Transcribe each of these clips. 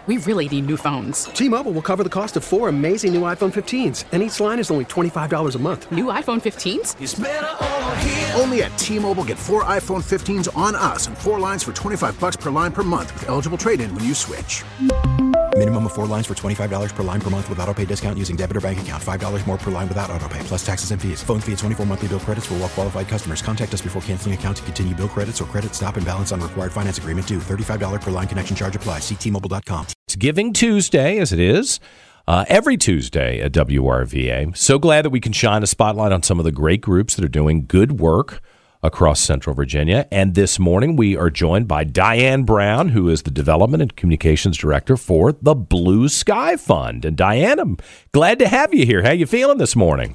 We really need new phones. T-Mobile will cover the cost of 4 amazing new iPhone 15s, and each line is only $25 a month. New iPhone 15s? It's better over here. Only at T-Mobile, get 4 iPhone 15s on us and 4 lines for $25 per line per month with eligible trade-in when you switch. Minimum of 4 lines for $25 per line per month with autopay discount using debit or bank account. $5 more per line without autopay, plus taxes and fees. Phone fee at 24 monthly bill credits for well-qualified customers. Contact us before canceling account to continue bill credits or credit stop and balance on required finance agreement due. $35 per line connection charge applies. See T-Mobile.com. It's Giving Tuesday, as it is every Tuesday at WRVA. So glad that we can shine a spotlight on some of the great groups that are doing good work across Central Virginia. And this morning we are joined by Diane Brown, who is the Development and Communications Director for the Blue Sky Fund. And Diane, I'm glad to have you here. How you feeling this morning?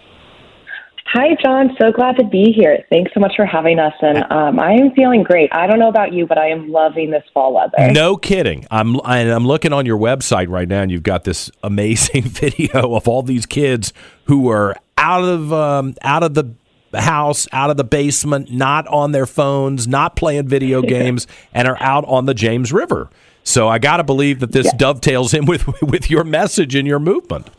Hi, John. So glad to be here. Thanks so much for having us. And I am feeling great. I don't know about you, but I am loving this fall weather. No kidding. I'm looking on your website right now, and you've got this amazing video of all these kids who are out of the house, out of the basement, not on their phones, not playing video games, and are out on the James River. So I got to believe that this dovetails in with your message and your movement.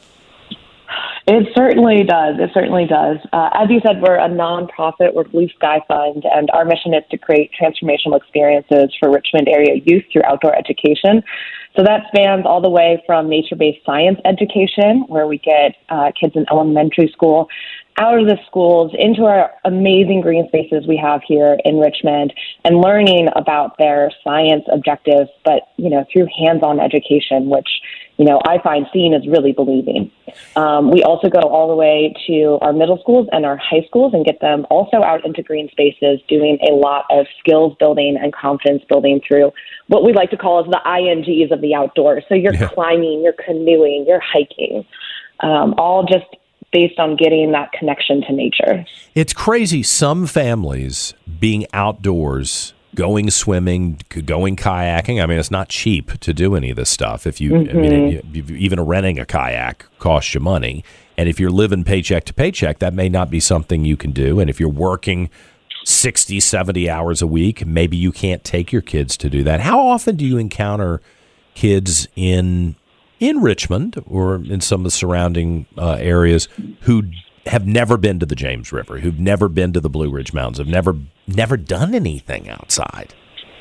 It certainly does. It certainly does. As you said, we're a nonprofit. We're Blue Sky Fund, and our mission is to create transformational experiences for Richmond area youth through outdoor education. So that spans all the way from nature-based science education, where we get kids in elementary school out of the schools into our amazing green spaces we have here in Richmond and learning about their science objectives, but, through hands-on education, which, I find seeing is really believing. We also go all the way to our middle schools and our high schools and get them also out into green spaces, doing a lot of skills building and confidence building through what we like to call as the INGs of the outdoors. So you're climbing, you're canoeing, you're hiking, all just based on getting that connection to nature. It's crazy. Some families being outdoors, going swimming, going kayaking. I mean, it's not cheap to do any of this stuff. If you, even renting a kayak costs you money. And if you're living paycheck to paycheck, that may not be something you can do. And if you're working 60, 70 hours a week, maybe you can't take your kids to do that. How often do you encounter kids in Richmond or in some of the surrounding areas who have never been to the James River, who've never been to the Blue Ridge Mountains, have never done anything outside?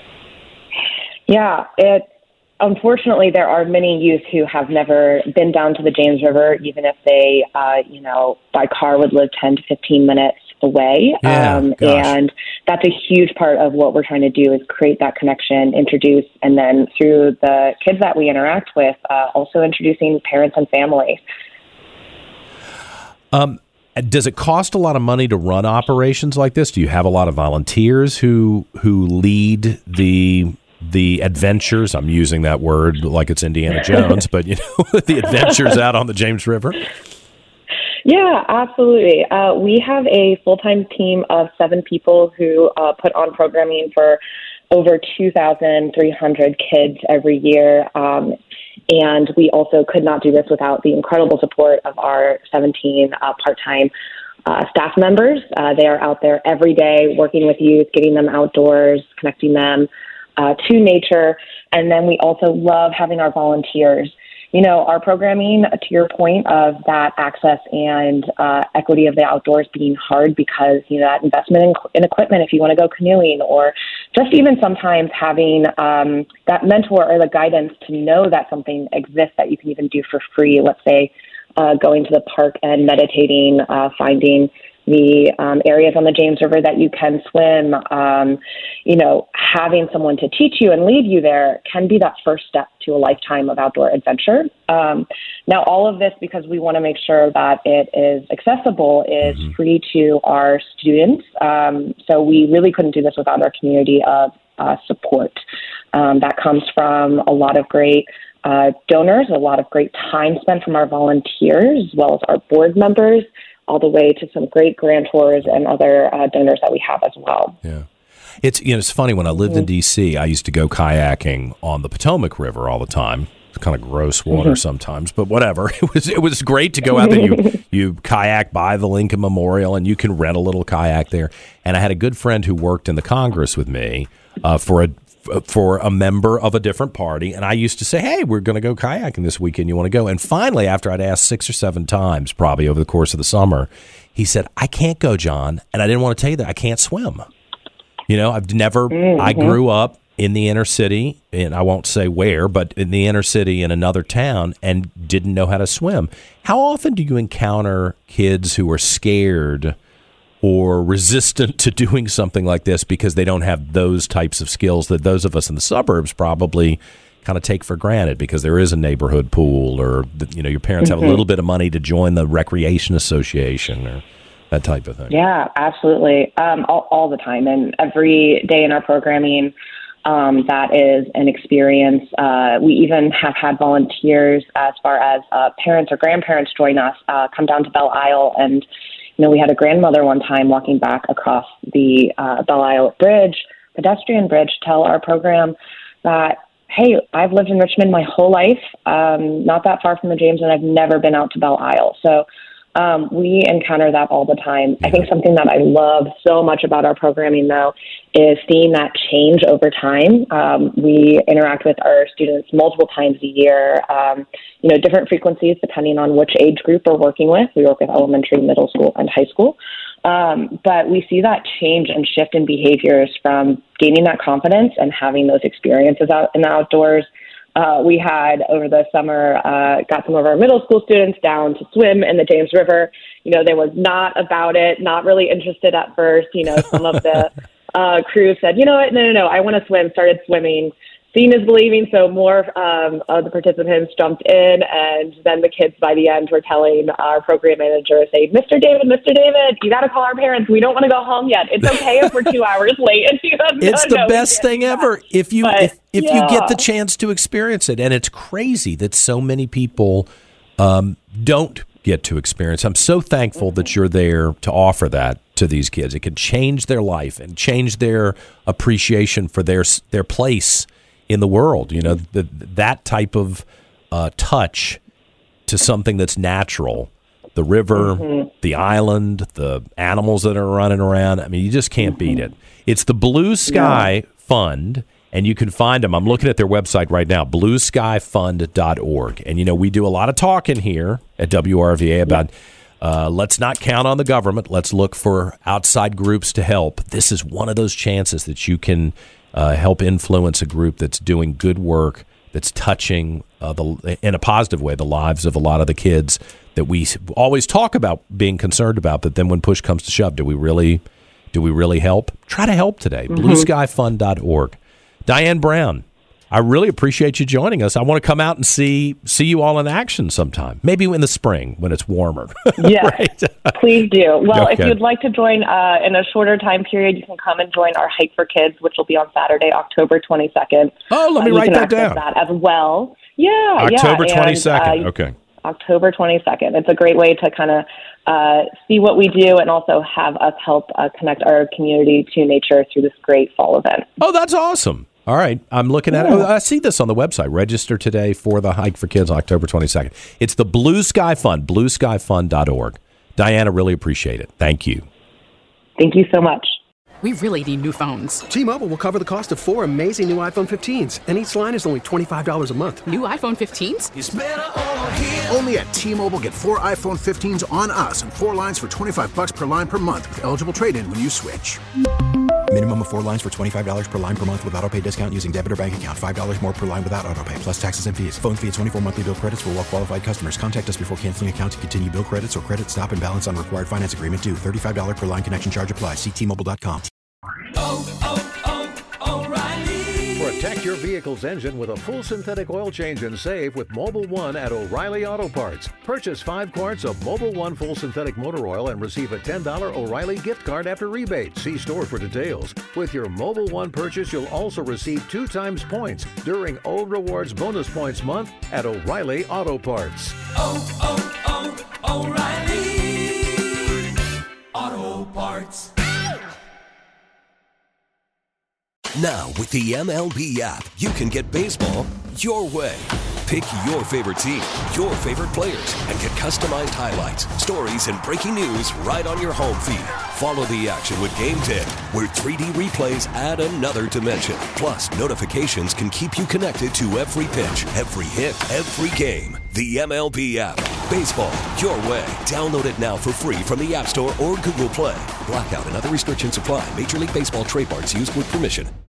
Yeah, unfortunately, there are many youth who have never been down to the James River, even if they, by car would live 10 to 15 minutes away. And that's a huge part of what we're trying to do is create that connection, introduce, and then through the kids that we interact with, also introducing parents and families. Does it cost a lot of money to run operations like this? Do you have a lot of volunteers who lead the adventures? I'm using that word like it's Indiana Jones, but the adventures out on the James River. Yeah, absolutely. We have a full-time team of 7 people who put on programming for over 2,300 kids every year. And we also could not do this without the incredible support of our 17 part-time staff members. They are out there every day working with youth, getting them outdoors, connecting them to nature. And then we also love having our volunteers. Our programming, to your point of that access and equity of the outdoors being hard because, that investment in equipment, if you want to go canoeing, or just even sometimes having that mentor or the guidance to know that something exists that you can even do for free. Let's say going to the park and meditating, finding the areas on the James River that you can swim, having someone to teach you and lead you there can be that first step to a lifetime of outdoor adventure. Now, all of this, because we want to make sure that it is accessible, is free to our students. So we really couldn't do this without our community of support. That comes from a lot of great donors, a lot of great time spent from our volunteers, as well as our board members, all the way to some great grantors and other donors that we have as well. Yeah. It's funny, when I lived in D.C., I used to go kayaking on the Potomac River all the time. It's kind of gross water sometimes, but whatever. It was great to go out there. You kayak by the Lincoln Memorial, and you can rent a little kayak there. And I had a good friend who worked in the Congress with me for for a member of a different party. And I used to say, hey, we're going to go kayaking this weekend. You want to go? And finally, after I'd asked 6 or 7 times, probably over the course of the summer, he said, I can't go, John. And I didn't want to tell you that I can't swim. I've never, I grew up in the inner city, and I won't say where, but in the inner city in another town, and didn't know how to swim. How often do you encounter kids who are scared or resistant to doing something like this because they don't have those types of skills that those of us in the suburbs probably kind of take for granted because there is a neighborhood pool, or your parents have a little bit of money to join the recreation association or that type of thing? Yeah, absolutely. All the time. And every day in our programming, that is an experience. We even have had volunteers as far as parents or grandparents join us, come down to Belle Isle. And, we had a grandmother one time walking back across the Belle Isle Bridge, pedestrian bridge, tell our program that, hey, I've lived in Richmond my whole life, not that far from the James, and I've never been out to Belle Isle. So we encounter that all the time. I think something that I love so much about our programming, though, is seeing that change over time. We interact with our students multiple times a year, different frequencies depending on which age group we're working with. We work with elementary, middle school, and high school. But we see that change and shift in behaviors from gaining that confidence and having those experiences out in the outdoors. We had over the summer, got some of our middle school students down to swim in the James River. They were not about it, not really interested at first. Some of the crew said, no, I want to swim, started swimming. Seeing is believing, so more of the participants jumped in, and then the kids by the end were telling our program manager, saying, Mr. David, you got to call our parents. We don't want to go home yet. It's okay if we're 2 hours late. And it's the best thing ever if you get the chance to experience it. And it's crazy that so many people don't get to experience. I'm so thankful that you're there to offer that to these kids. It can change their life and change their appreciation for their place in the world. That type of touch to something that's natural, the river, the island, the animals that are running around. I mean, you just can't beat it. It's the Blue Sky Fund, and you can find them. I'm looking at their website right now, blueskyfund.org. And, we do a lot of talking here at WRVA about let's not count on the government. Let's look for outside groups to help. This is one of those chances that you can help influence a group that's doing good work, that's touching in a positive way the lives of a lot of the kids that we always talk about being concerned about. But then when push comes to shove, do we really help? Try to help today. Blueskyfund.org. Diane Brown, I really appreciate you joining us. I want to come out and see you all in action sometime. Maybe in the spring when it's warmer. Yes, right? Please do. Well, Okay. If you'd like to join in a shorter time period, you can come and join our Hike for Kids, which will be on Saturday, October 22nd. Oh, let me write that down. That as well. Yeah, October 22nd. And, okay. October 22nd. It's a great way to kind of see what we do and also have us help connect our community to nature through this great fall event. Oh, that's awesome. All right. I'm looking at it. Oh, I see this on the website. Register today for the Hike for Kids on October 22nd. It's the Blue Sky Fund, blueskyfund.org. Diana, really appreciate it. Thank you. Thank you so much. We really need new phones. T-Mobile will cover the cost of 4 amazing new iPhone 15s, and each line is only $25 a month. New iPhone 15s? Only at T-Mobile, get 4 iPhone 15s on us and 4 lines for $25 per line per month with eligible trade-in when you switch. Minimum of 4 lines for $25 per line per month with autopay discount using debit or bank account. $5 more per line without autopay, plus taxes and fees. Phone fee at 24 monthly bill credits for well-qualified customers. Contact us before canceling account to continue bill credits or credit stop and balance on required finance agreement due. $35 per line connection charge applies. See T-Mobile.com. Protect your vehicle's engine with a full synthetic oil change and save with Mobil 1 at O'Reilly Auto Parts. Purchase 5 quarts of Mobil 1 full synthetic motor oil and receive a $10 O'Reilly gift card after rebate. See store for details. With your Mobil 1 purchase, you'll also receive 2 times points during O Rewards Bonus Points Month at O'Reilly Auto Parts. O'Reilly Auto Parts. Now, with the MLB app, you can get baseball your way. Pick your favorite team, your favorite players, and get customized highlights, stories, and breaking news right on your home feed. Follow the action with Game 10, where 3D replays add another dimension. Plus, notifications can keep you connected to every pitch, every hit, every game. The MLB app. Baseball, your way. Download it now for free from the App Store or Google Play. Blackout and other restrictions apply. Major League Baseball trademarks used with permission.